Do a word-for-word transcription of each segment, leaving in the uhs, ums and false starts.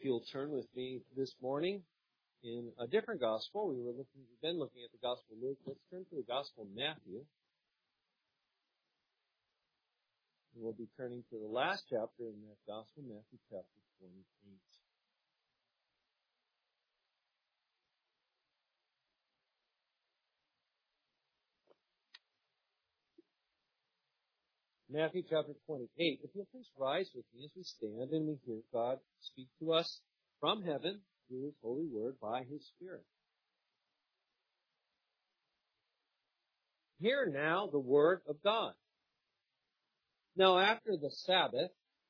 If you'll turn with me this morning in a different gospel, we were looking, we've been looking at the Gospel of Luke. Let's turn to the Gospel of Matthew. And we'll be turning to the last chapter in that Gospel, Matthew chapter twenty-eight. Matthew chapter twenty-eight. If you'll please rise with me as we stand and we hear God speak to us from heaven through His holy word by His Spirit. Hear now the word of God. Now after the Sabbath,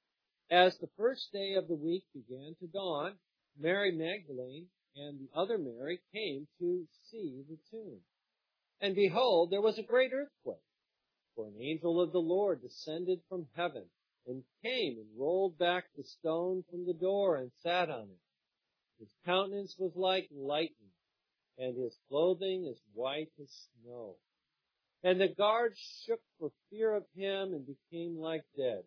as the first day of the week began to dawn, Mary Magdalene and the other Mary came to see the tomb. And behold, there was a great earthquake. For an angel of the Lord descended from heaven and came and rolled back the stone from the door and sat on it. His countenance was like lightning, and his clothing as white as snow. And the guards shook for fear of him and became like dead.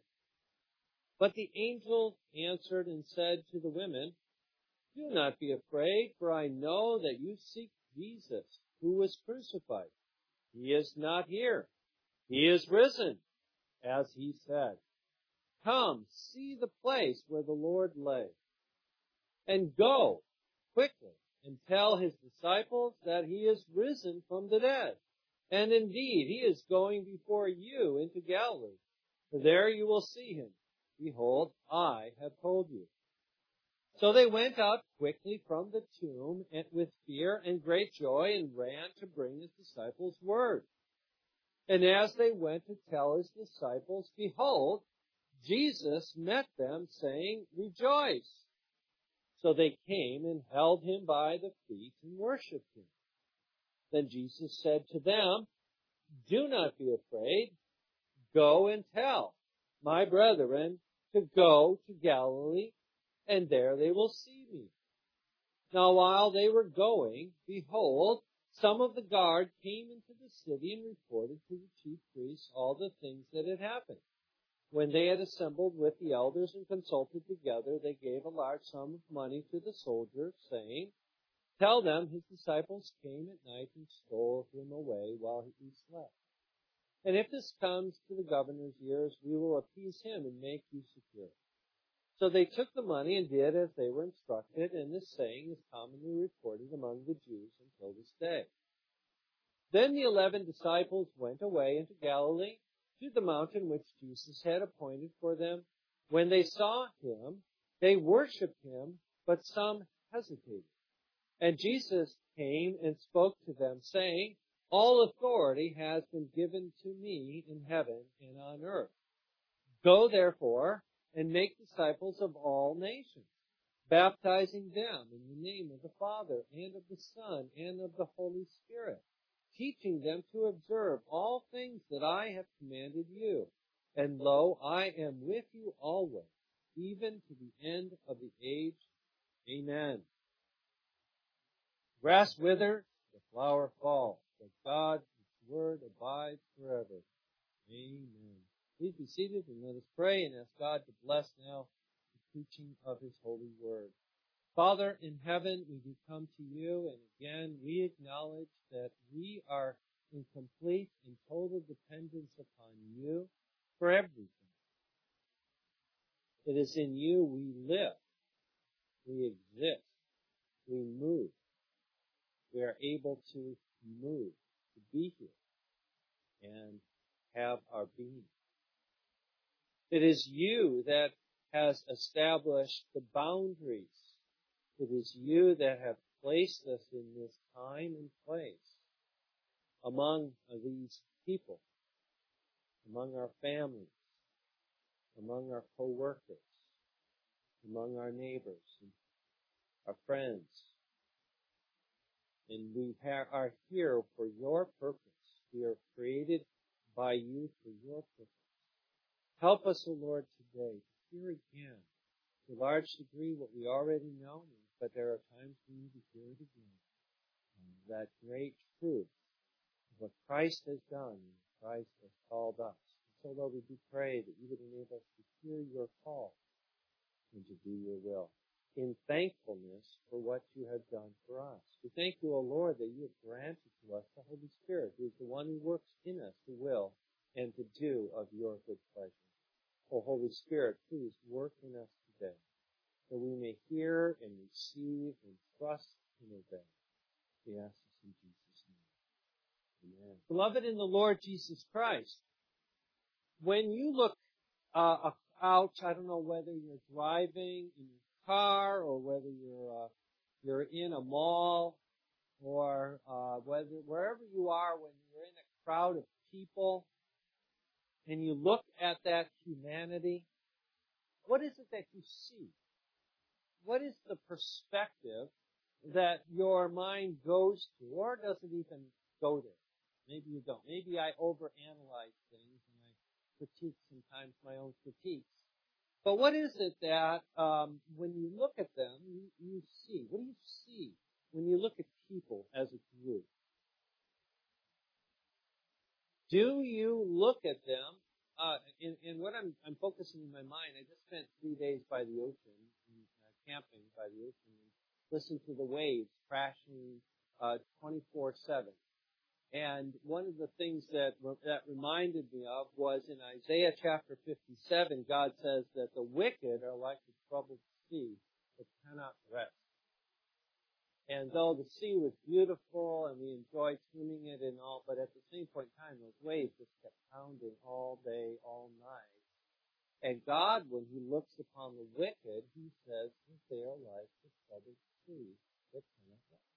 But the angel answered and said to the women, Do not be afraid, for I know that you seek Jesus, who was crucified. He is not here. He is risen, as he said. Come, see the place where the Lord lay. And go quickly and tell his disciples that he is risen from the dead. And indeed, he is going before you into Galilee. For there you will see him. Behold, I have told you. So they went out quickly from the tomb with fear and great joy and ran to bring his disciples word. And as they went to tell his disciples, behold, Jesus met them, saying, Rejoice! So they came and held him by the feet and worshipped him. Then Jesus said to them, Do not be afraid. Go and tell my brethren to go to Galilee, and there they will see me. Now while they were going, behold, some of the guard came into the city and reported to the chief priests all the things that had happened. When they had assembled with the elders and consulted together, they gave a large sum of money to the soldiers, saying, Tell them his disciples came at night and stole him away while he slept. And if this comes to the governor's ears, we will appease him and make you secure. So they took the money and did as they were instructed, and this saying is commonly reported among the Jews until this day. Then the eleven disciples went away into Galilee to the mountain which Jesus had appointed for them. When they saw him, they worshipped him, but some hesitated. And Jesus came and spoke to them, saying, All authority has been given to me in heaven and on earth. Go therefore and make disciples of all nations, baptizing them in the name of the Father and of the Son and of the Holy Spirit, teaching them to observe all things that I have commanded you. And lo, I am with you always, even to the end of the age. Amen. Grass withers, the flower falls, but God's word abides forever. Amen. Please be seated and let us pray and ask God to bless now the preaching of His holy word. Father in heaven, we do come to you, and again we acknowledge that we are in complete and total dependence upon you for everything. It is in you we live, we exist, we move. We are able to move, to be here, and have our being. It is you that has established the boundaries. It is you that have placed us in this time and place among these people, among our families, among our co-workers, among our neighbors, and our friends. And we are here for your purpose. We are created by you for your purpose. Help us, O Lord, today to hear again, to a large degree, what we already know, but there are times we need to hear it again. And that great truth of what Christ has done and Christ has called us. So, Lord, we do pray that you would enable us to hear your call and to do your will. in thankfulness for what you have done for us. We thank you, O Lord, that you have granted to us the Holy Spirit, who is the one who works in us to will and to do of your good pleasure. O Holy Spirit, please work in us today, that we may hear and receive and trust and obey. We ask this in Jesus' name. Amen. Beloved in the Lord Jesus Christ, when you look uh, out, I don't know whether you're driving in your car or whether you're uh, you're in a mall or uh, whether wherever you are when you're in a crowd of people and you look at that humanity, what is it that you see? What is the perspective that your mind goes to, or does it even go there? Maybe you don't. Maybe I overanalyze things and I critique sometimes my own critiques. But what is it that um, when you look at them, you, you see? What do you see when you look at people as a group? Do you look at them? Uh, and, and what I'm, I'm focusing in my mind, I just spent three days by the ocean, uh, camping by the ocean, and listened to the waves crashing uh, twenty-four seven. And one of the things that that reminded me of was in Isaiah chapter fifty-seven, God says that the wicked are like the troubled sea that cannot rest. And though the sea was beautiful and we enjoyed swimming it and all, but at the same point in time, those waves just kept pounding all day, all night. And God, when He looks upon the wicked, He says that they are like the troubled sea that cannot rest.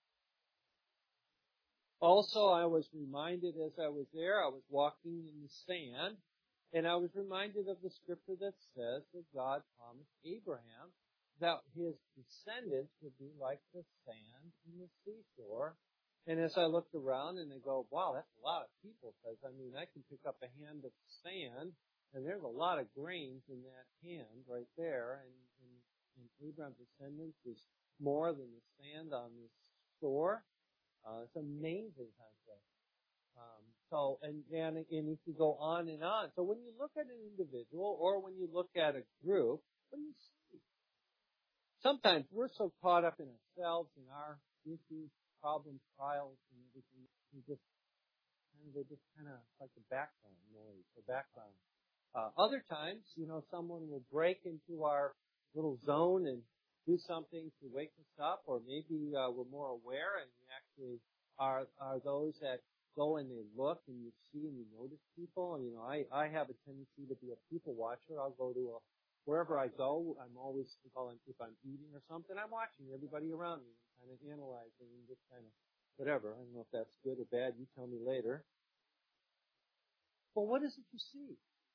Also, I was reminded as I was there, I was walking in the sand, and I was reminded of the scripture that says that God promised Abraham that his descendants would be like the sand in the seashore. And as I looked around and I go, wow, that's a lot of people, because, I mean, I can pick up a hand of sand, and there's a lot of grains in that hand right there, and, and, and Abraham's descendants is more than the sand on the shore. Uh, it's an amazing concept. Um, so, and, and, and you can go on and on. So when you look at an individual or when you look at a group, what do you see? Sometimes we're so caught up in ourselves and our issues, problems, trials, and everything. We just kind of, they just kind of like the background noise or background. Uh, other times, you know, someone will break into our little zone and do something to wake us up, or maybe uh, we're more aware and we actually are are those that go and they look and you see and you notice people. And, you know, I, I have a tendency to be a people watcher. I'll go to a Wherever I go, I'm always, if I'm eating or something, I'm watching everybody around me and kind of analyzing and just kind of whatever. I don't know if that's good or bad. You tell me later. But what is it you see?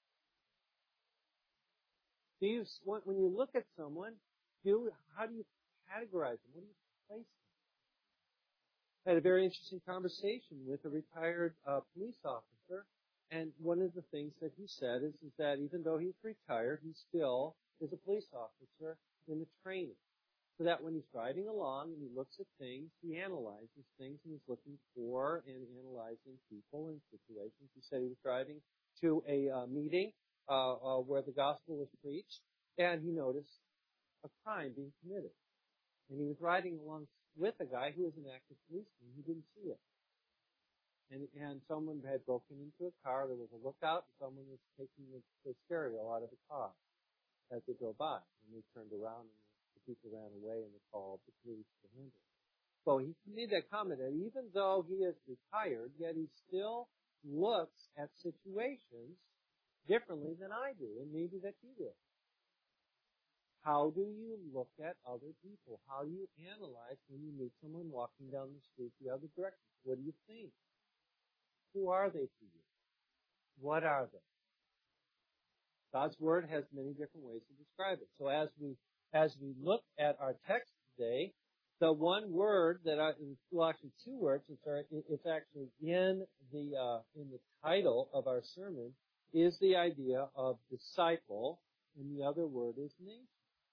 Do you, when you look at someone, do how do you categorize them? What do you place them? I had a very interesting conversation with a retired uh, police officer. And one of the things that he said is, is that even though he's retired, he still is a police officer in the training. So that when he's driving along and he looks at things, he analyzes things and he's looking for and analyzing people and situations. He said he was driving to a uh, meeting uh, uh, where the gospel was preached, and he noticed a crime being committed. And he was riding along with a guy who was an active policeman. He didn't see it. And, and someone had broken into a car. There was a lookout, and someone was taking the, the stereo out of the car as they drove by. And they turned around, and the people ran away, and they called the police to handle it. So he made that comment that even though he is retired, yet he still looks at situations differently than I do, and maybe that you do. How do you look at other people? How do you analyze when you meet someone walking down the street the other direction? What do you think? Who are they to you? What are they? God's Word has many different ways to describe it. So as we as we look at our text today, the one word that I, well, actually two words, it's, our, it's actually in the uh, in the title of our sermon, is the idea of disciple, and the other word is nation.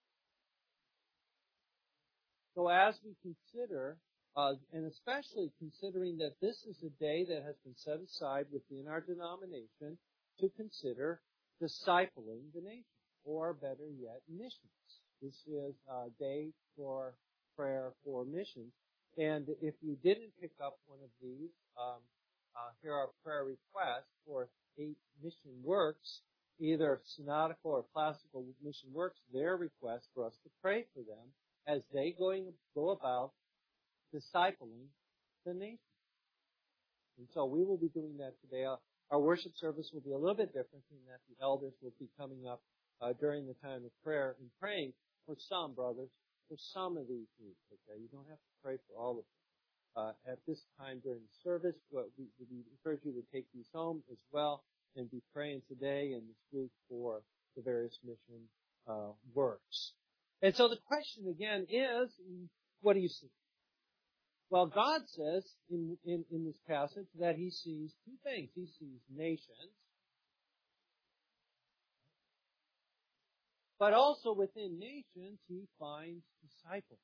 So as we consider, uh, and especially considering that this is a day that has been set aside within our denomination to consider discipling the nation, or better yet, missions. This is a day for prayer for missions. And if you didn't pick up one of these, um, uh, here are prayer requests for eight mission works, either synodical or classical mission works, their request for us to pray for them as they going, go about discipling the nation. And so we will be doing that today. Our worship service will be a little bit different in that the elders will be coming up uh, during the time of prayer and praying for some, brothers, for some of these needs. Okay, you don't have to pray for all of them. Uh, at this time during the service, well, we, we encourage you to take these home as well and be praying today and this week for the various mission uh, works. And so the question again is, what do you see? Well, God says in, in, in this passage that He sees two things. He sees nations, but also within nations He finds disciples.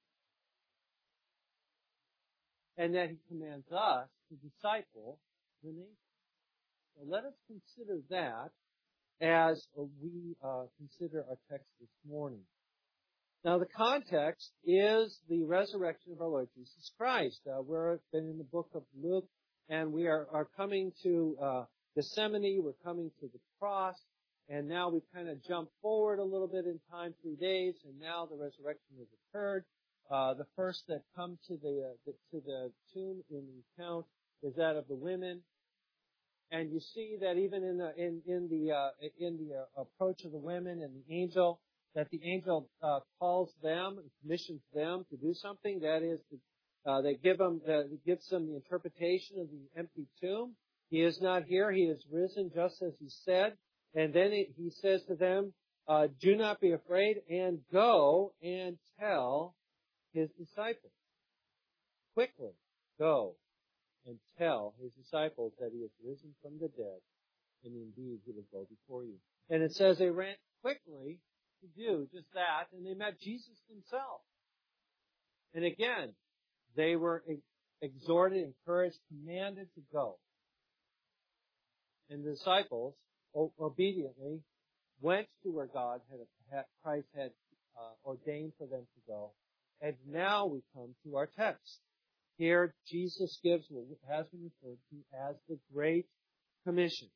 And that He commands us to disciple the nation. So let us consider that as we uh, consider our text this morning. Now the context is the resurrection of our Lord Jesus Christ. Uh, we've been in the book of Luke, and we are, are coming to uh, Gethsemane, we're coming to the cross, and now we kind of jump forward a little bit in time, three days, and now the resurrection has occurred. Uh, the first that come to the, uh, the to the tomb in the account is that of the women, and you see that even in the in in the uh, in the uh, approach of the women and the angel, that the angel uh, calls them, commissions them to do something. That is, to, uh, they give them uh, gives them the interpretation of the empty tomb. He is not here; he is risen, just as He said. And then he, he says to them, uh, "Do not be afraid, and go and tell His disciples. Quickly go and tell His disciples that He is risen from the dead, and indeed He will go before you." And it says they ran quickly to do just that, and they met Jesus Himself. And again, they were exhorted, encouraged, commanded to go. And the disciples obediently went to where God had, Christ had uh, ordained for them to go. And now we come to our text. Here, Jesus gives what has been referred to as the Great Commission,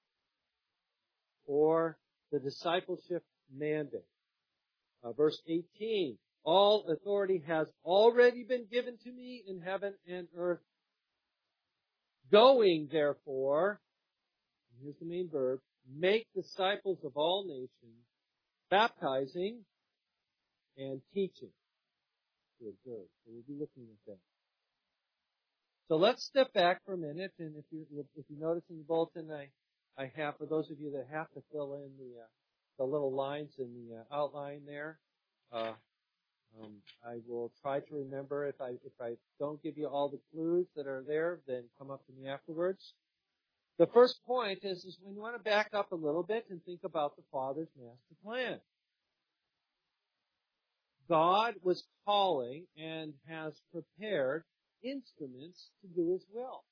or the discipleship mandate. Uh, verse eighteen, all authority has already been given to me in heaven and earth. Going, therefore, here's the main verb, make disciples of all nations, baptizing and teaching. Good, good. So we'll be looking at that. So let's step back for a minute, and if you if you notice in the bulletin, I I have, for those of you that have to fill in the uh, the little lines in the uh, outline there, uh, um, I will try to remember. If I if I don't give you all the clues that are there, then come up to me afterwards. The first point is is we want to back up a little bit and think about the Father's master plan. God was calling and has prepared instruments to do His will.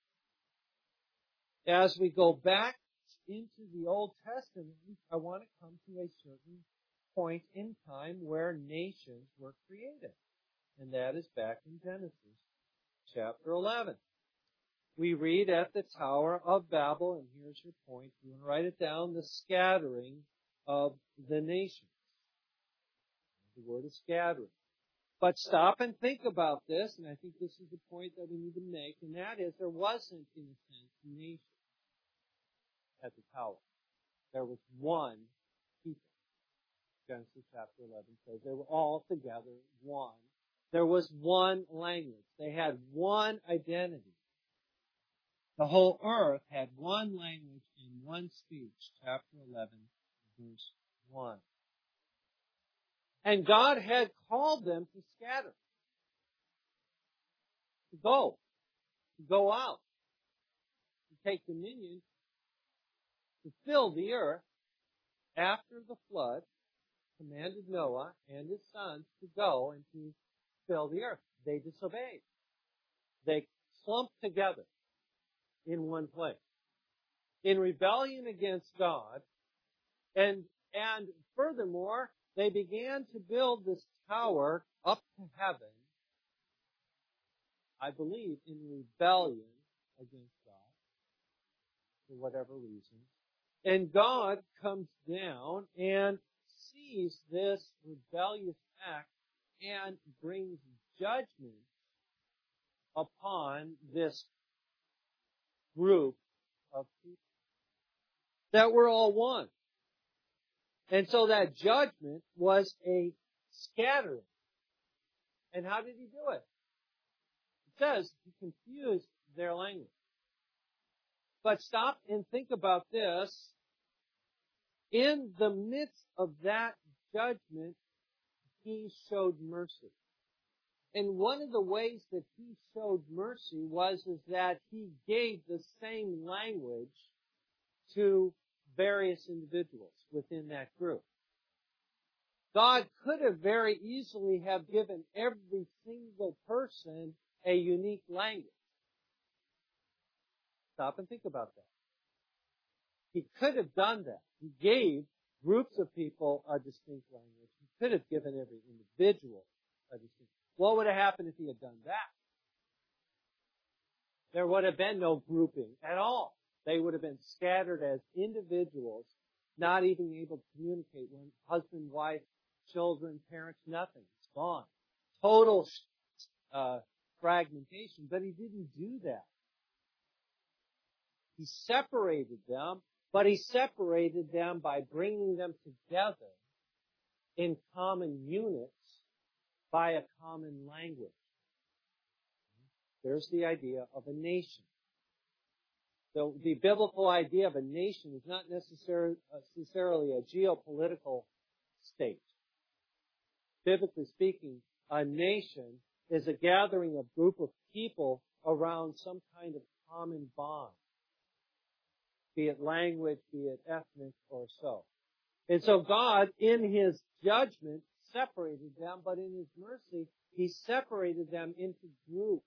As we go back into the Old Testament, I want to come to a certain point in time where nations were created. And that is back in Genesis chapter eleven. We read at the Tower of Babel, and here's your point. You want to write it down, the scattering of the nations. The word is scattering. But stop and think about this, and I think this is the point that we need to make, and that is there wasn't, in a sense, nation at the tower. There was one people. Genesis chapter eleven says they were all together one. There was one language. They had one identity. The whole earth had one language and one speech. Chapter eleven, verse one. And God had called them to scatter, to go, to go out, to take dominion, to fill the earth after the flood, commanded Noah and his sons to go and to fill the earth. They disobeyed. They clumped together in one place, in rebellion against God, and and furthermore, they began to build this tower up to heaven, I believe, in rebellion against God, for whatever reason. And God comes down and sees this rebellious act and brings judgment upon this group of people that were all one. And so that judgment was a scattering. And how did he do it? It says he confused their language. But stop and think about this. In the midst of that judgment, he showed mercy. And one of the ways that he showed mercy was is that he gave the same language to various individuals within that group. God could have very easily have given every single person a unique language. Stop and think about that. He could have done that. He gave groups of people a distinct language. He could have given every individual a distinct. What would have happened if he had done that? There would have been no grouping at all. They would have been scattered as individuals, not even able to communicate. When husband, wife, children, parents, nothing. It's gone. Total uh, fragmentation. But he didn't do that. He separated them, but he separated them by bringing them together in common units by a common language. There's the idea of a nation. So the biblical idea of a nation is not necessarily, necessarily a geopolitical state. Biblically speaking, a nation is a gathering of group of people around some kind of common bond, be it language, be it ethnic or so. And so God, in His judgment, separated them, but in His mercy, He separated them into groups.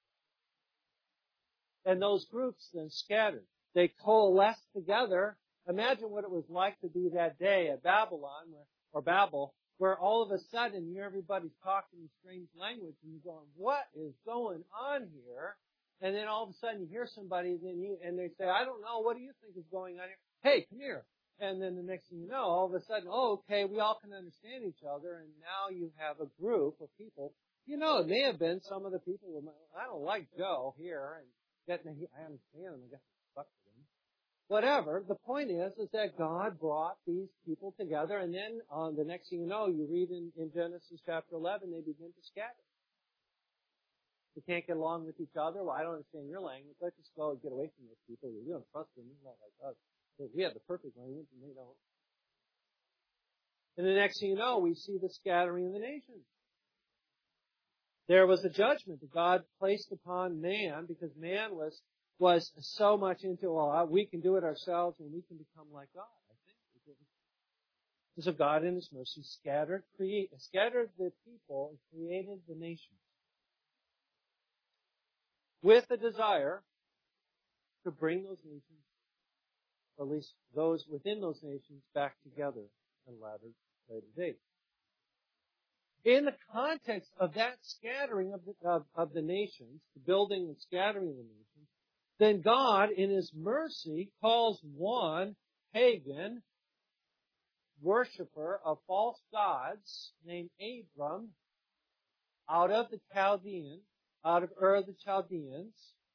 And those groups then scattered. They coalesced together. Imagine what it was like to be that day at Babylon, where, or Babel, where all of a sudden you hear everybody's talking in strange language, and you're going, what is going on here? And then all of a sudden you hear somebody, then you, and they say, I don't know, what do you think is going on here? Hey, come here. And then the next thing you know, all of a sudden, oh, okay, we all can understand each other, and now you have a group of people. You know, it may have been some of the people who, I don't like Joe here, and getting, I understand him, I got stuck with him. Whatever, the point is, is that God brought these people together, and then on the next thing you know, you read in, in Genesis chapter eleven, they begin to scatter. They can't get along with each other. Well, I don't understand your language. Let's just go and get away from those people. We don't trust them. They're not like us. We have the perfect language, and they don't. And the next thing you know, we see the scattering of the nations. There was a judgment that God placed upon man because man was was so much into, well, we can do it ourselves and we can become like God, I think. And so God in His mercy scattered, create, scattered the people and created the nations with a desire to bring those nations, or at least those within those nations, back together at a later, later date. In the context of that scattering of the, of, of the nations, the building and scattering of the nations, then God, in His mercy, calls one pagan worshiper of false gods named Abram out of the Chaldean, out of Ur of the Chaldeans,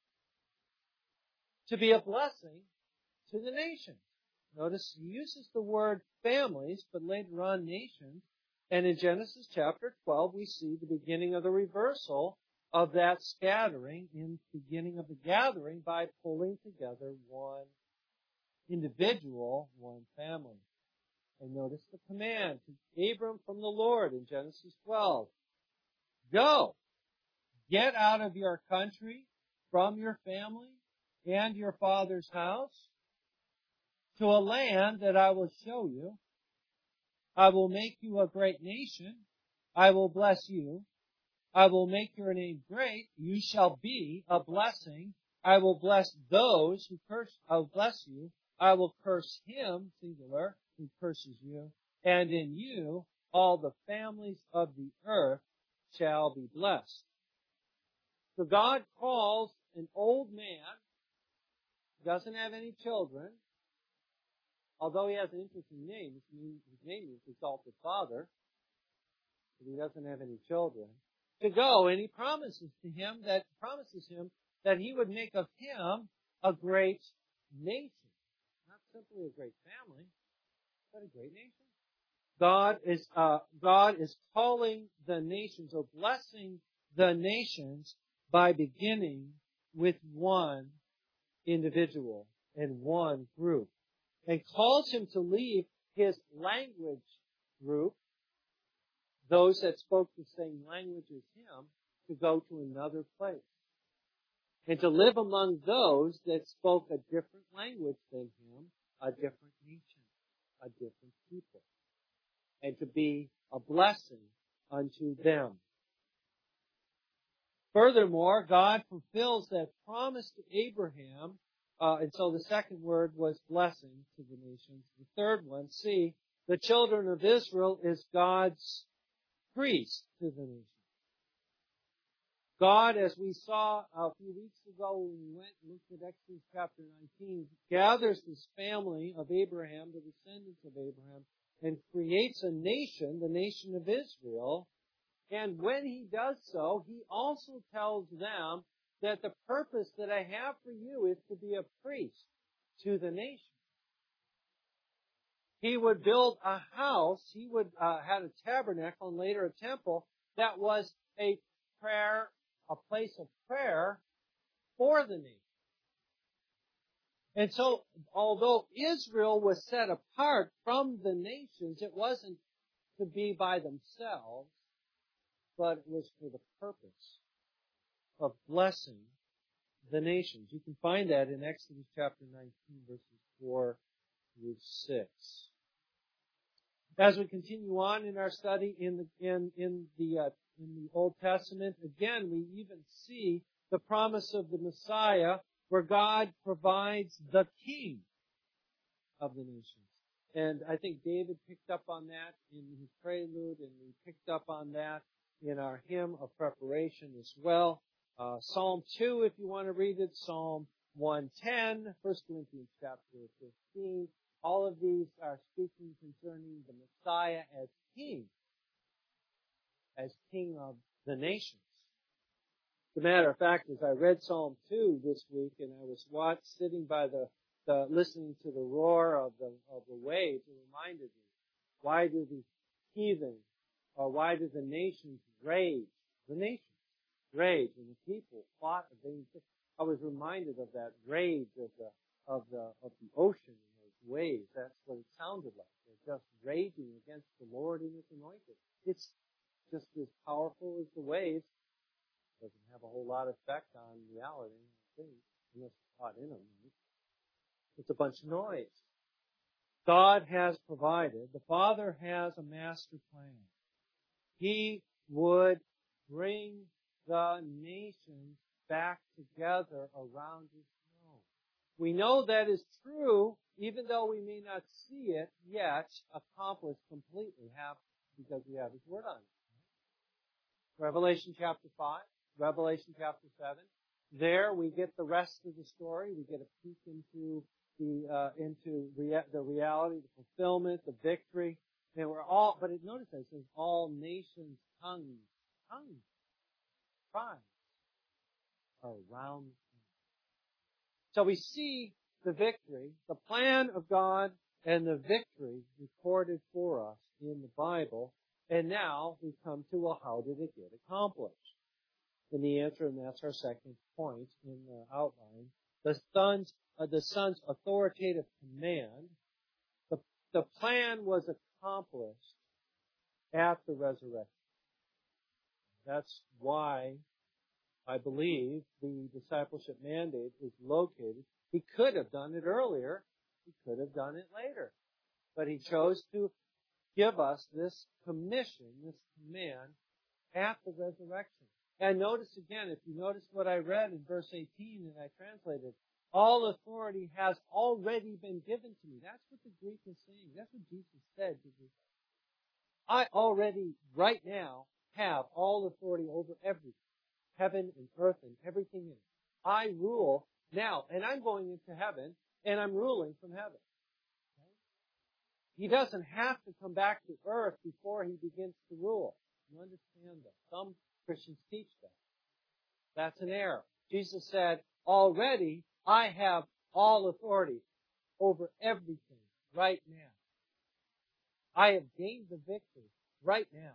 to be a blessing to the nations. Notice He uses the word families, but later on nations. And in Genesis chapter twelve, we see the beginning of the reversal of that scattering in the beginning of the gathering by pulling together one individual, one family. And notice the command to Abram from the Lord in Genesis twelve. Go, get out of your country, from your family, and your father's house, to a land that I will show you. I will make you a great nation. I will bless you. I will make your name great. You shall be a blessing. I will bless those who curse. I will bless you. I will curse him, singular, who curses you. And in you all the families of the earth shall be blessed. So God calls an old man, who doesn't have any children, although he has an interesting name. His name is Exalted Father, but he doesn't have any children, to go, and he promises to him that promises him that he would make of him a great nation. Not simply a great family, but a great nation. God is uh, God is calling the nations, or blessing the nations, by beginning with one individual and one group, and calls him to leave his language group, those that spoke the same language as him, to go to another place, and to live among those that spoke a different language than him, a different nation, a different people, and to be a blessing unto them. Furthermore, God fulfills that promise to Abraham, uh, and so the second word was blessing to the nations. The third one, see, the children of Israel is God's priest to the nations. God, as we saw a few weeks ago when we went and looked at Exodus chapter nineteen, gathers this family of Abraham, the descendants of Abraham, and creates a nation, the nation of Israel. And when he does so, he also tells them that the purpose that I have for you is to be a priest to the nation. He would build a house, he would uh, had a tabernacle and later a temple that was a prayer, a place of prayer for the nation. And so, although Israel was set apart from the nations, it wasn't to be by themselves, but it was for the purpose of blessing the nations. You can find that in Exodus chapter nineteen, verses four through six. As we continue on in our study in the in in the uh, in the Old Testament, again we even see the promise of the Messiah, where God provides the King of the nations. And I think David picked up on that in his prelude, and we picked up on that in our hymn of preparation as well. Uh, Psalm two, if you want to read it, Psalm one ten, First Corinthians chapter fifteen. All of these are speaking concerning the Messiah as King, as King of the nations. As a matter of fact, as I read Psalm two this week, and I was watched, sitting by the, the listening to the roar of the of the waves, it reminded me, why do the heathen, or why do the nations rage? The nations rage, and the people plot against it. I was reminded of that rage of the of the of the ocean and those waves. That's what it sounded like. They're just raging against the Lord and His anointed. It's just as powerful as the waves. Doesn't have a whole lot of effect on reality, I think, unless it's caught in them. It's a bunch of noise. God has provided. The Father has a master plan. He would bring the nations back together around His throne. We know that is true, even though we may not see it yet accomplished completely, have, because we have His Word on it. Revelation chapter five, Revelation chapter seven. There we get the rest of the story. We get a peek into the uh, into rea- the reality, the fulfillment, the victory. And we're all, but it, notice that it says all nations, tongues, tongues, tribes are around. So we see the victory, the plan of God, and the victory recorded for us in the Bible. And now we come to, well, how did it get accomplished? And the answer, and that's our second point in the outline, the Son's, uh, the Son's authoritative command. The, the plan was accomplished at the resurrection. That's why I believe the discipleship mandate is located. He could have done it earlier. He could have done it later. But He chose to give us this commission, this command, at the resurrection. And notice again, if you notice what I read in verse eighteen, and I translated, all authority has already been given to me. That's what the Greek is saying. That's what Jesus said to the I already, right now, have all authority over everything. Heaven and earth and everything in it. I rule now, and I'm going into heaven, and I'm ruling from heaven. Okay? He doesn't have to come back to earth before he begins to rule. You understand that? Some Christians teach that. That's an error. Jesus said, already I have all authority over everything right now. I have gained the victory right now.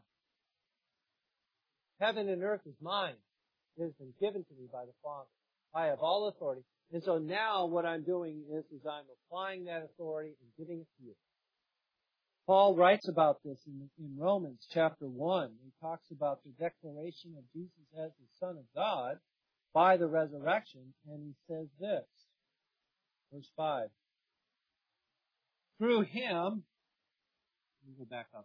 Heaven and earth is mine. It has been given to me by the Father. I have all authority. And so now what I'm doing is, is I'm applying that authority and giving it to you. Paul writes about this in, in Romans chapter one. He talks about the declaration of Jesus as the Son of God by the resurrection, and he says this, verse five. Through him, let me go back up.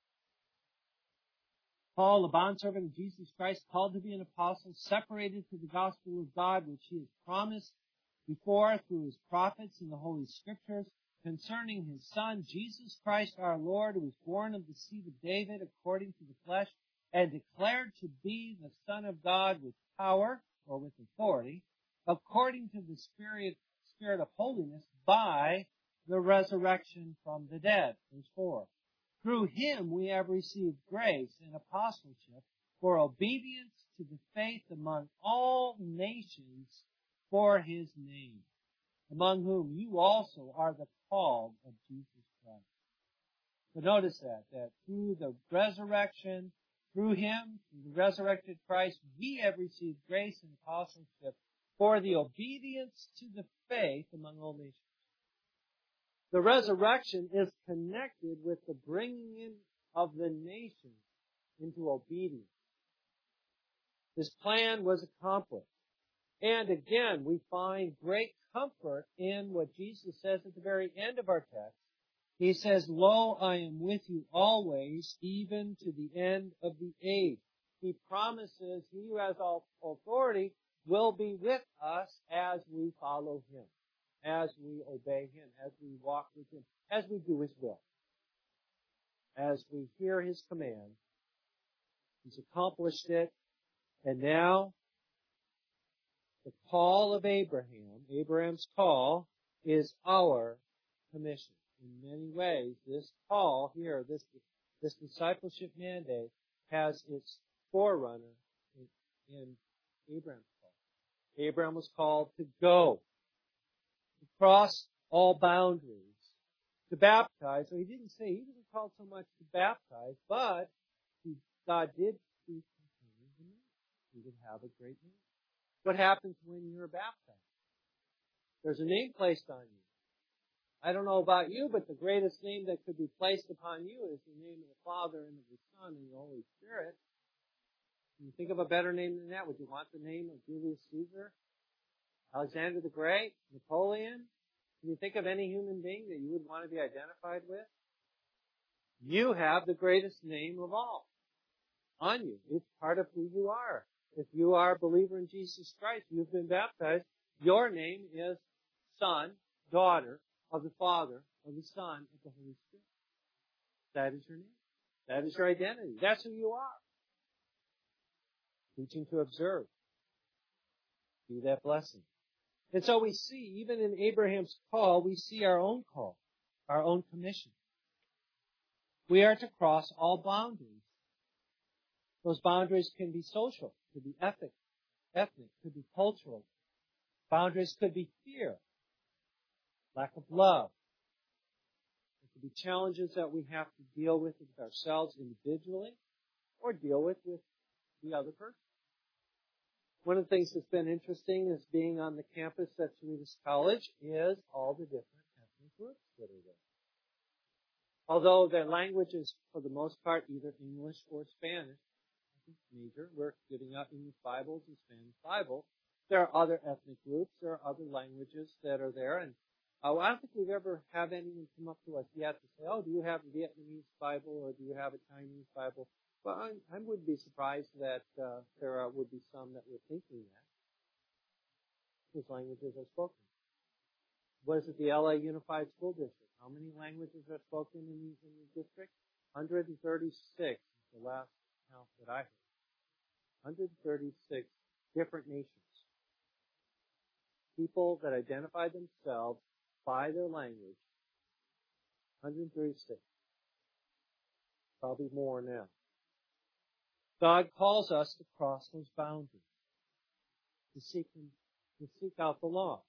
Paul, a bondservant of Jesus Christ, called to be an apostle, separated to the gospel of God, which he has promised before through his prophets in the Holy Scriptures, concerning his Son, Jesus Christ our Lord, who was born of the seed of David according to the flesh, and declared to be the Son of God with power, or with authority, according to the Spirit, Spirit of holiness, by the resurrection from the dead. Verse four. Through him we have received grace and apostleship for obedience to the faith among all nations for his name, among whom you also are the called of Jesus Christ. But notice that, that through the resurrection, through him, through the resurrected Christ, we have received grace and apostleship for the obedience to the faith among all nations. The resurrection is connected with the bringing in of the nations into obedience. This plan was accomplished. And again, we find great comfort in what Jesus says at the very end of our text. He says, Lo, I am with you always, even to the end of the age. He promises he who has all authority will be with us as we follow him, as we obey him, as we walk with him, as we do his will, as we hear his command. He's accomplished it, and now the call of Abraham, Abraham's call, is our commission. In many ways, this call here, this, this discipleship mandate, has its forerunner in, in Abraham's call. Abraham was called to go, to cross all boundaries, to baptize. So he didn't say, he wasn't called so much to baptize, but he, God did speak concerning the name. He would have a great name. What happens when you're baptized? There's a name placed on you. I don't know about you, but the greatest name that could be placed upon you is the name of the Father and of the Son and the Holy Spirit. Can you think of a better name than that? Would you want the name of Julius Caesar, Alexander the Great, Napoleon? Can you think of any human being that you would want to be identified with? You have the greatest name of all on you. It's part of who you are. If you are a believer in Jesus Christ, you've been baptized, your name is son, daughter of the Father, of the Son, of the Holy Spirit. That is your name. That is your identity. That's who you are. Teaching to observe. Be that blessing. And so we see, even in Abraham's call, we see our own call, our own commission. We are to cross all boundaries. Those boundaries can be social, could be ethnic, ethnic, could be cultural. Boundaries could be fear, lack of love. It could be challenges that we have to deal with with ourselves individually or deal with with the other person. One of the things that's been interesting is being on the campus at Cerritos College is all the different ethnic groups that are there. Although their language is, for the most part, either English or Spanish, major. We're giving out English Bibles and Spanish Bibles. There are other ethnic groups. There are other languages that are there. And uh, I don't think we've ever had anyone come up to us yet to say, oh, do you have a Vietnamese Bible or do you have a Chinese Bible? Well, I, I would be surprised that uh, there are, would be some that were thinking that. Those languages are spoken. What is it, the L A Unified School District? How many languages are spoken in the, in the district? one hundred thirty-six is the last count that I heard. one hundred thirty-six different nations. People that identify themselves by their language. one hundred thirty-six. Probably more now. God calls us to cross those boundaries. To seek, to seek out the lost.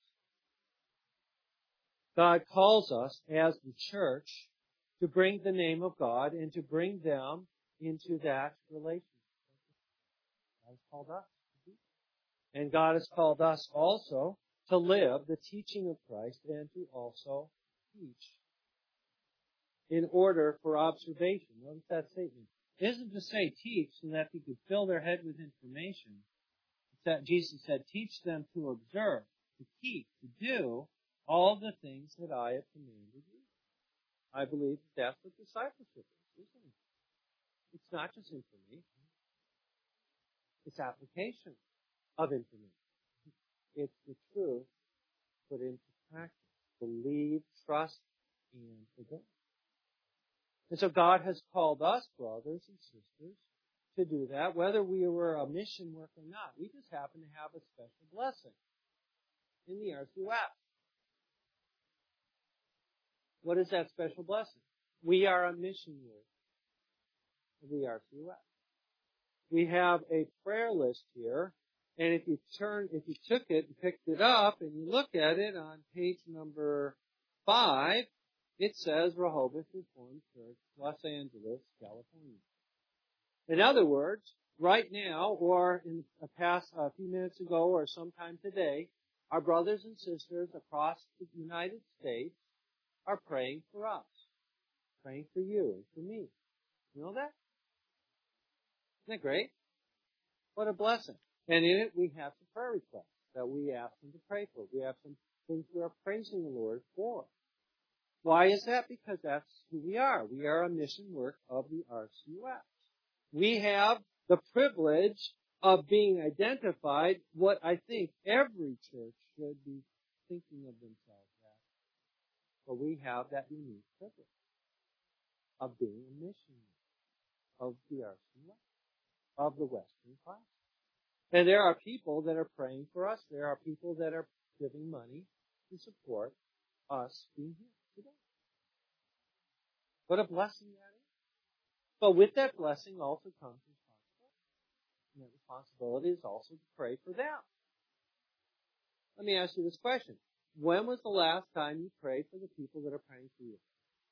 God calls us as the church to bring the name of God and to bring them into that relationship. God has called us to do that. And God has called us also to live the teaching of Christ and to also teach in order for observation. Notice that statement. It isn't to say teach so that they could fill their head with information. It's that Jesus said, teach them to observe, to keep, to do all the things that I have commanded you. I believe that that's what discipleship is, isn't it? It's not just information. It's application of information. It's the truth put into practice. Believe, trust, and obey. And so God has called us, brothers and sisters, to do that, whether we were a mission work or not. We just happen to have a special blessing in the R C U S. What is that special blessing? We are a mission work of the R C U S. We have a prayer list here, and if you turn, if you took it and picked it up and you look at it on page number five, it says Rehoboth Reformed Church, Los Angeles, California. In other words, right now, or in a past, a few minutes ago, or sometime today, our brothers and sisters across the United States are praying for us, praying for you and for me. You know that? Isn't that great? What a blessing. And in it, we have some prayer requests that we ask them to pray for. We have some things we are praising the Lord for. Why is that? Because that's who we are. We are a mission work of the R C U S. We have the privilege of being identified, what I think every church should be thinking of themselves as. But we have that unique privilege of being a mission work of the R C U S, of the Western class. And there are people that are praying for us. There are people that are giving money to support us being here today. What a blessing that is. But with that blessing also comes responsibility. And that responsibility is also to pray for them. Let me ask you this question. When was the last time you prayed for the people that are praying for you?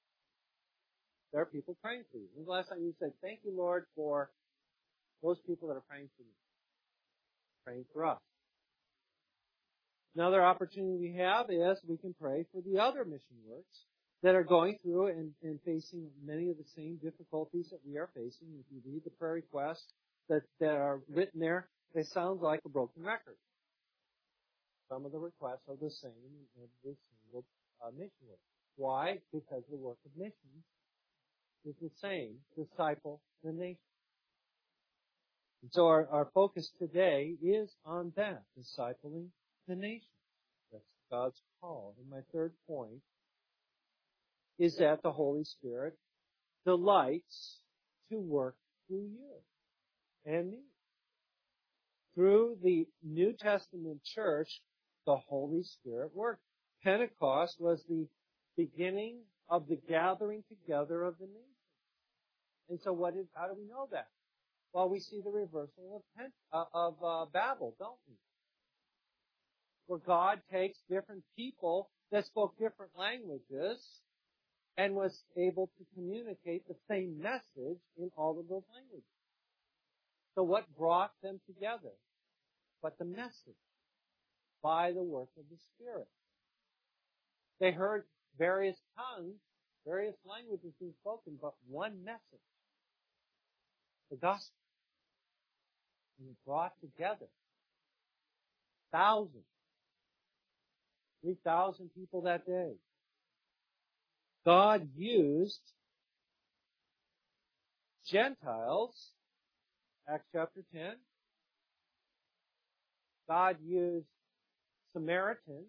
There are people praying for you. When was the last time you said, thank you, Lord, for those people that are praying for me? Praying for us. Another opportunity we have is we can pray for the other mission works that are going through and, and facing many of the same difficulties that we are facing. If you read the prayer requests that, that are written there, they sound like a broken record. Some of the requests are the same in every single uh, mission work. Why? Because the work of missions is the same. Disciple the nation. And so our, our focus today is on that, discipling the nation. That's God's call. And my third point is that the Holy Spirit delights to work through you and me. Through the New Testament church, the Holy Spirit worked. Pentecost was the beginning of the gathering together of the nations. And so what is, how do we know that? Well, we see the reversal of, Pent, uh, of uh, Babel, don't we? Where God takes different people that spoke different languages and was able to communicate the same message in all of those languages. So what brought them together? But the message by the work of the Spirit. They heard various tongues, various languages being spoken, but one message. The gospel. And it brought together thousands, three thousand people that day. God used Gentiles, Acts chapter ten. God used Samaritans,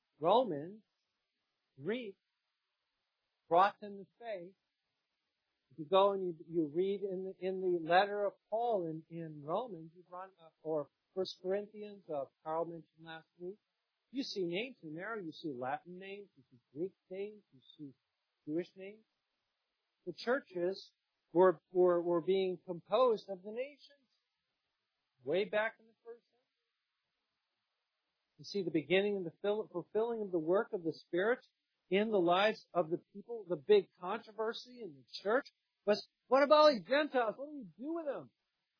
Romans, Greeks, brought them to faith. You go and you, you read in the, in the letter of Paul in, in Romans, you run, uh, or First Corinthians, uh, Carl mentioned last week. You see names in there. You see Latin names. You see Greek names. You see Jewish names. The churches were, were, were being composed of the nations way back in the first century. You see the beginning and the fulfilling of the work of the Spirit in the lives of the people. The big controversy in the church was, what about these Gentiles? What do we do with them?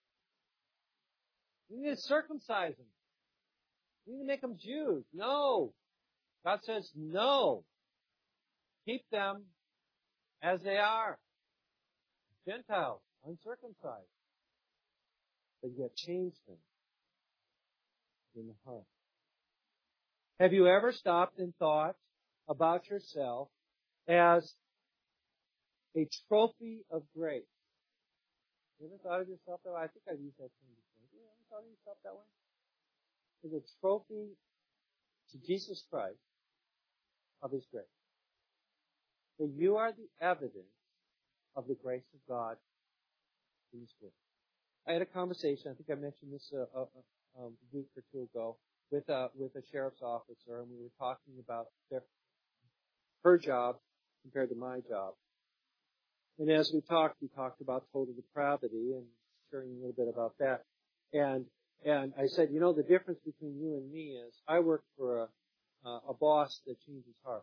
We need to circumcise them. We need to make them Jews. No. God says no. Keep them as they are. Gentiles, uncircumcised. But yet change them in the heart. Have you ever stopped and thought about yourself as a trophy of grace? You ever thought of yourself that way? I think I've used that term before. Have you ever thought of yourself that way? As a trophy to Jesus Christ of His grace. That you are the evidence of the grace of God in His Word. I had a conversation, I think I mentioned this a, a, a week or two ago, with a, with a sheriff's officer, and we were talking about their, her job compared to my job. And as we talked, we talked about total depravity and sharing a little bit about that. And and I said, you know, the difference between you and me is I work for a uh, a boss that changes hearts.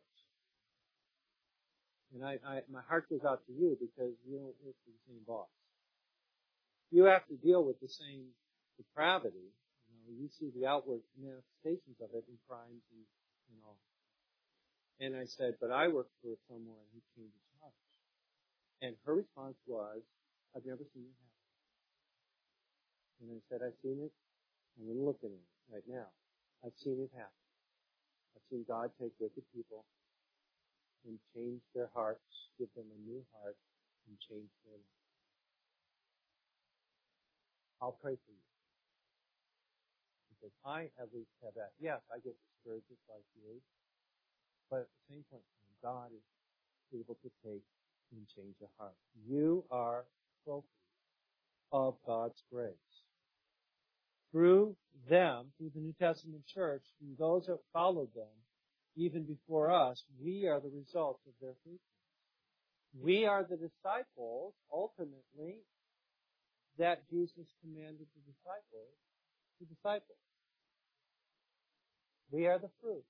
And I, I my heart goes out to you because you don't work for the same boss. You have to deal with the same depravity. You know, you see the outward manifestations of it in crimes and and all. And I said, but I work for someone who changes hearts. And her response was, I've never seen it happen. And I said, I've seen it. I'm looking at it right now. I've seen it happen. I've seen God take wicked people and change their hearts, give them a new heart, and change their life. I'll pray for you. Because I at least have that. Yes, I get discouraged just like you. But at the same point, God is able to take and change a heart. You are a trophy of God's grace. Through them, through the New Testament church, through those that followed them, even before us, we are the result of their faithfulness. We are the disciples, ultimately, that Jesus commanded the disciples to disciple. We are the fruit.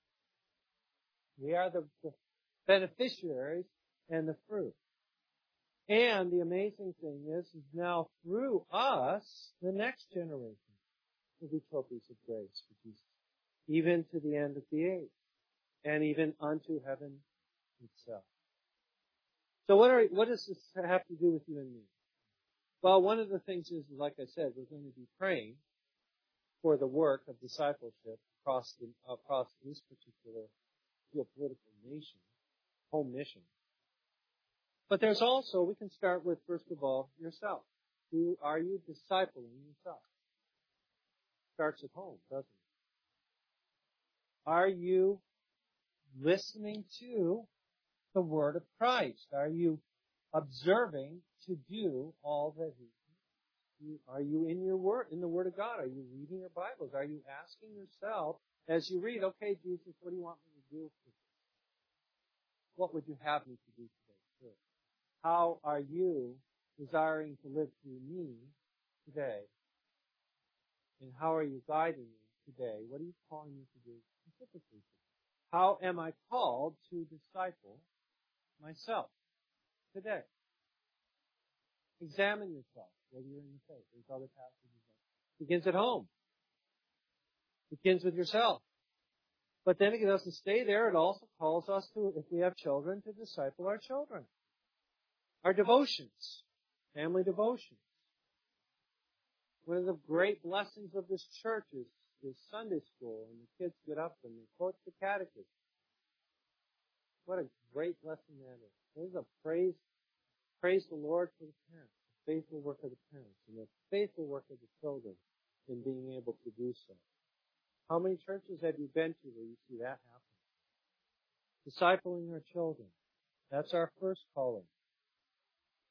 We are the, the beneficiaries and the fruit. And the amazing thing is, is now through us, the next generation will be trophies of grace for Jesus, even to the end of the age, and even unto heaven itself. So what are what does this have to do with you and me? Well, one of the things is, like I said, we're going to be praying for the work of discipleship across the, across this particular geopolitical nation, home mission. But there's also, we can start with, first of all, yourself. Who are you discipling yourself? Starts at home, doesn't it? Are you listening to the Word of Christ? Are you observing to do all that He? Are you in your Word, in the Word of God? Are you reading your Bibles? Are you asking yourself as you read, okay, Jesus, what do you want me to do? What would you have me to do today? Sure. How are you desiring to live through me today? And how are you guiding me today? What are you calling me to do specifically today? How am I called to disciple myself today? Examine yourself, whether you're in the faith. There's other passages. It begins at home. It begins with yourself. But then it doesn't stay there. It also calls us to, if we have children, to disciple our children. Our devotions, family devotions. One of the great blessings of this church is, is Sunday school, and the kids get up and they quote the catechism. What a great blessing that is. There's a praise, praise the Lord for the parents, the faithful work of the parents, and the faithful work of the children in being able to do so. How many churches have you been to where you see that happen? Discipling our children. That's our first calling.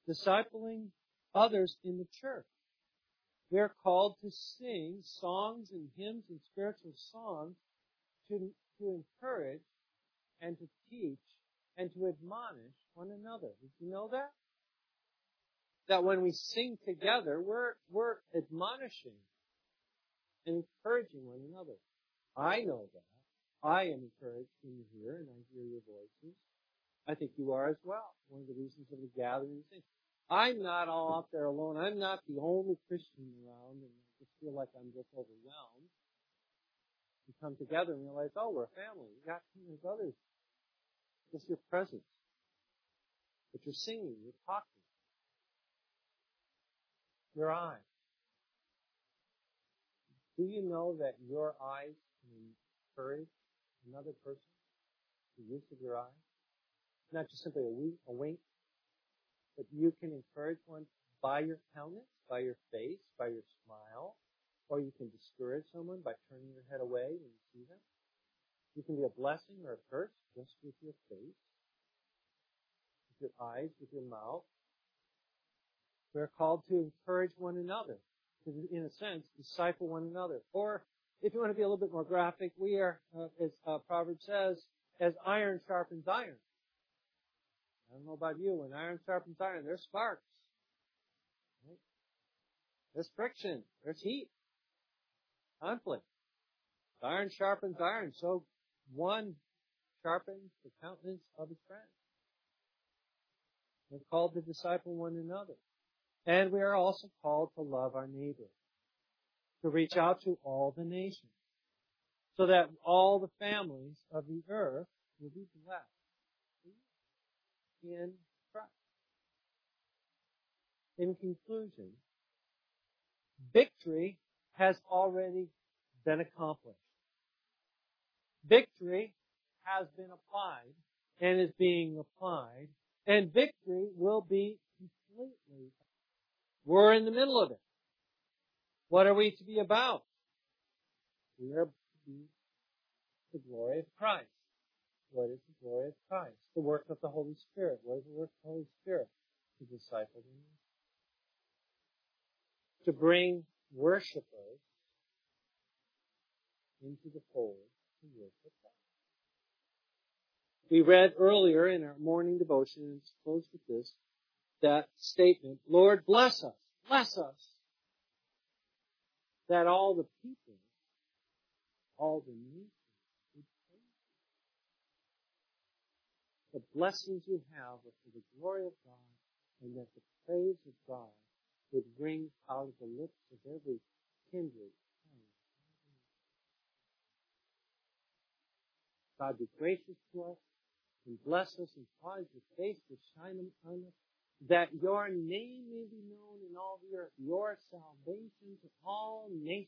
discipling others in the church. We are called to sing songs and hymns and spiritual songs to, to encourage and to teach and to admonish one another. Did you know that? That when we sing together, we're, we're admonishing and encouraging one another. I know that. I am encouraged when you hear and I hear your voices. I think you are as well. One of the reasons of the gathering is I'm not all out there alone. I'm not the only Christian around and I just feel like I'm just overwhelmed. We come together and realize, oh, we're a family. We got there's others. Just your presence. But you're singing, you're talking. Your eyes. Do you know that your eyes can encourage another person? The use of your eyes? Not just simply a wink, a wink, but you can encourage one by your countenance, by your face, by your smile, or you can discourage someone by turning your head away when you see them. You can be a blessing or a curse just with your face, with your eyes, with your mouth. We're called to encourage one another, to, in a sense, disciple one another. Or, if you want to be a little bit more graphic, we are, uh, as uh, Proverbs says, as iron sharpens iron. I don't know about you, when iron sharpens iron, there's sparks. Right? There's friction. There's heat. Conflict. Iron sharpens iron, so one sharpens the countenance of his friend. We're called to disciple one another. And we are also called to love our neighbor, to reach out to all the nations, so that all the families of the earth will be blessed in Christ. In conclusion, victory has already been accomplished. Victory has been applied and is being applied, and victory will be completely. We're in the middle of it. What are we to be about? We are to be the glory of Christ. What is the glory of Christ? The work of the Holy Spirit. What is the work of the Holy Spirit? To disciple them. To bring worshipers into the fold to worship God. We read earlier in our morning devotion, and it's closed with this, that statement, Lord, bless us, bless us, that all the people, all the nations would praise you. The blessings you have are for the glory of God, and that the praise of God would ring out of the lips of every kindred tongue. God be gracious to us and bless us and cause your face to shine on us, that your name may be known in all the earth, your salvation to all nations.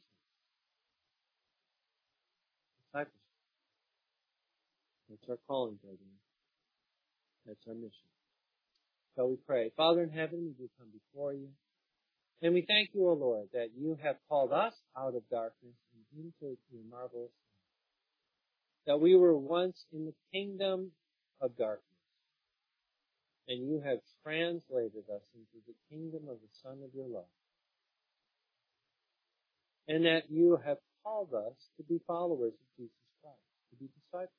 Discipleship. That's our calling, brethren. That's our mission. So we pray. Father in heaven, we do come before you. And we thank you, O Lord, that you have called us out of darkness and into your marvelous light. That we were once in the kingdom of darkness. And you have translated us into the kingdom of the Son of your love. And that you have called us to be followers of Jesus Christ, to be disciples.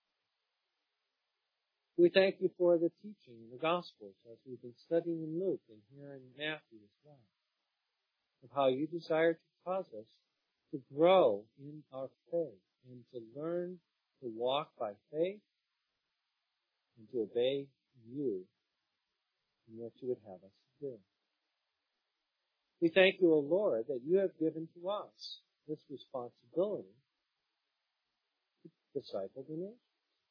We thank you for the teaching in the Gospels as we've been studying in Luke and here in Matthew as well, of how you desire to cause us to grow in our faith and to learn to walk by faith and to obey you in what you would have us to do. We thank you, O Lord, that you have given to us this responsibility to disciple the nations.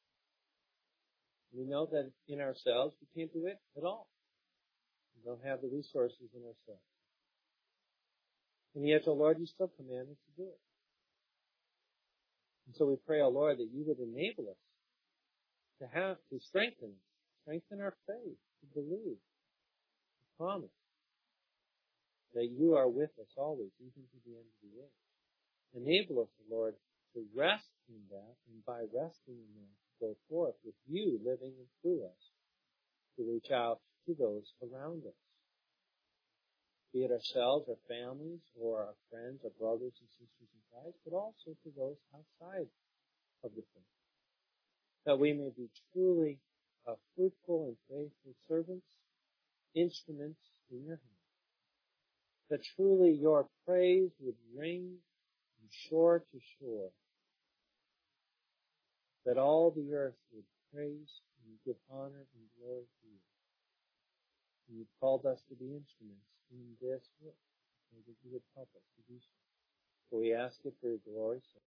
We know that in ourselves we can't do it at all. We don't have the resources in ourselves. And yet, O Lord, you still command us to do it. And so we pray, O Lord, that you would enable us to have, to strengthen us, strengthen our faith, to believe, to promise that you are with us always, even to the end of the age. Enable us, O Lord, to rest in that, and by resting in that, to go forth with you living through us, to reach out to those around us, be it ourselves, our families, or our friends, our brothers and sisters in Christ, but also to those outside of the faith, that we may be truly uh, fruitful and faithful servants, instruments in your hand, that truly your praise would ring from shore to shore, that all the earth would praise and give honor and glory to you. And you've called us to be instruments in this work, so that you would help us to do so. So we ask it for your glory's sake.